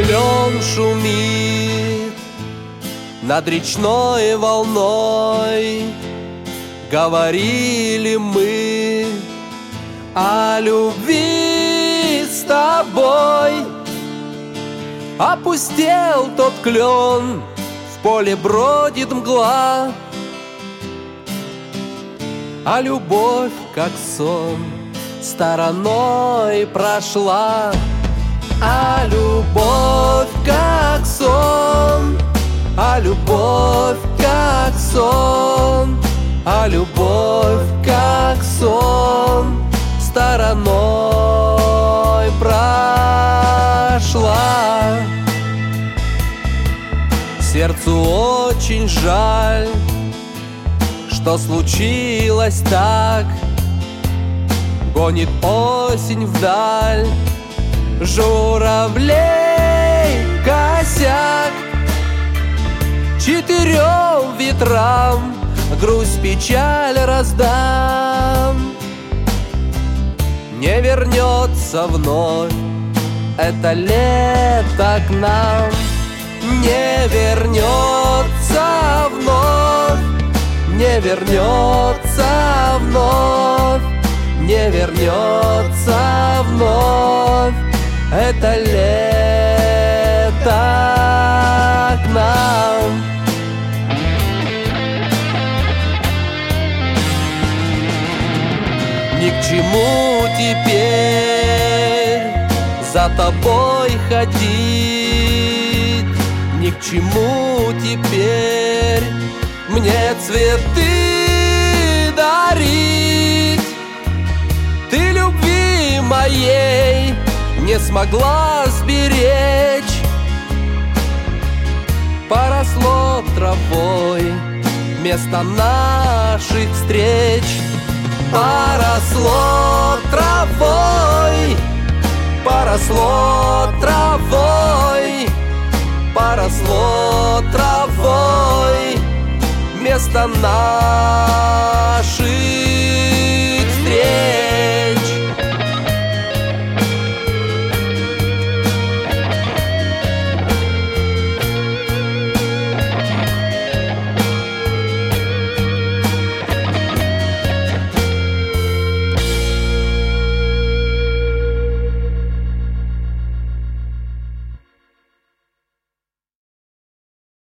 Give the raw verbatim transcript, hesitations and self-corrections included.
клен шумит над речной волной. Говорили мы о любви с тобой. Опустел тот клен, в поле бродит мгла, а любовь, как сон, стороной прошла. А любовь, как сон, а любовь, как сон, а любовь, как сон, стороной прошла. Сердцу очень жаль, что случилось так. Гонит осень вдаль журавлей косяк. Четырем ветрам грусть, печаль раздам. Не вернется вновь это лето к нам. Не вернется вновь, не вернется вновь, не вернется вновь это лето к нам. Ни к чему теперь за тобой ходить, ни к чему теперь мне цветы дарить. Ты любви моей не смогла сберечь. Поросло травой место наших встреч. Поросло травой, поросло травой, поросло травой место наших